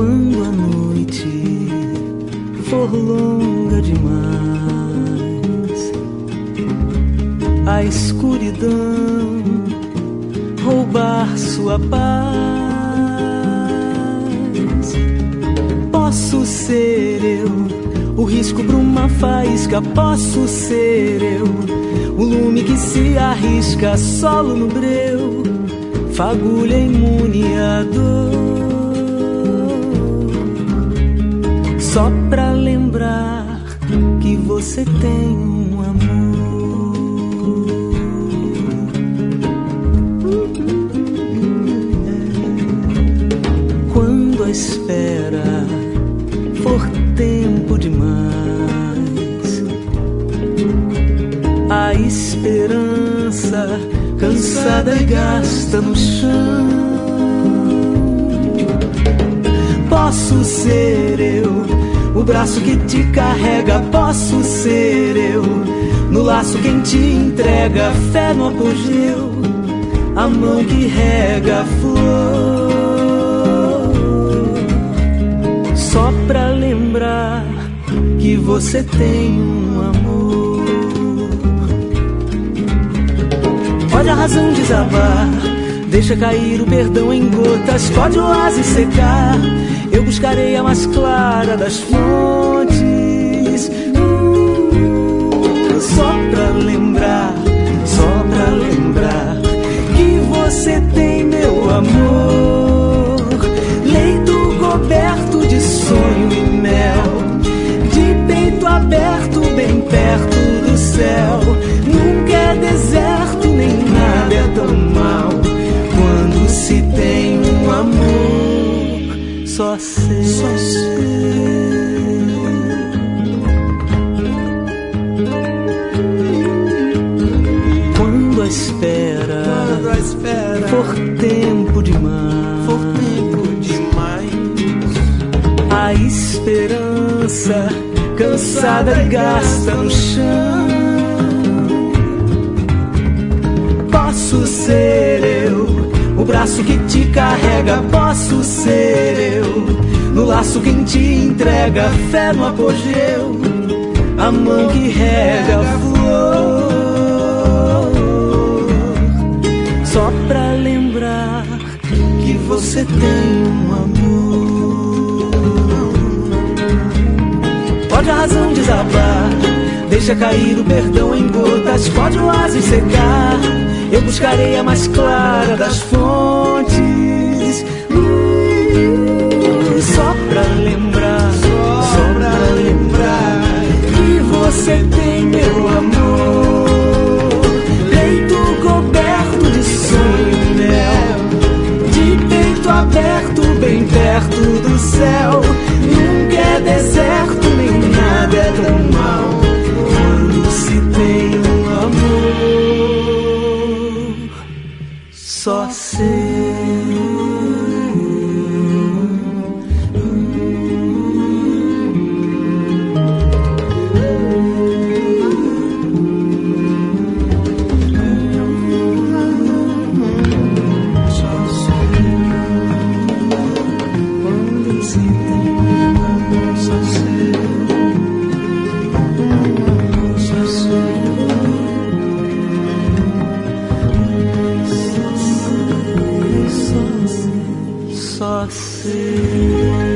Quando a noite for longa demais, a escuridão roubar sua paz, posso ser eu, o risco pra uma faísca. Posso ser eu, o lume que se arrisca, solo no breu, fagulha imune à dor. Só pra lembrar que você tem um amor. Quando a espera for tempo demais, a esperança cansada e gasta no chão, posso ser eu, o braço que te carrega. Posso ser eu, no laço quem te entrega fé no apogeu, a mão que rega a flor. Só pra lembrar que você tem um amor. Pode a razão desabar, deixa cair o perdão em gotas. Pode o oásis secar, eu buscarei a mais clara das fontes. Só pra lembrar que você tem meu amor. Leito coberto de sonho e mel, de peito aberto bem perto do céu. Nunca é deserto, nem nada é tão mal quando se tem um amor. Só sei, só sei. Quando a espera for tempo demais, a esperança cansada gasta no chão. Posso ser eu, o braço que te carrega. Posso ser eu, no laço quem te entrega fé no apogeu, a mão que rega a flor. Só pra lembrar que você tem um amor. Pode a razão desabar, deixa cair o perdão em gotas. Pode o oásis secar, eu buscarei a mais clara das fontes. Só pra lembrar que você tem meu amor. Leito coberto de sonho e mel, de peito aberto bem perto do céu. Nunca é deserto, nem nada é tão mal quando se tem um amor. Só sei. Só sei.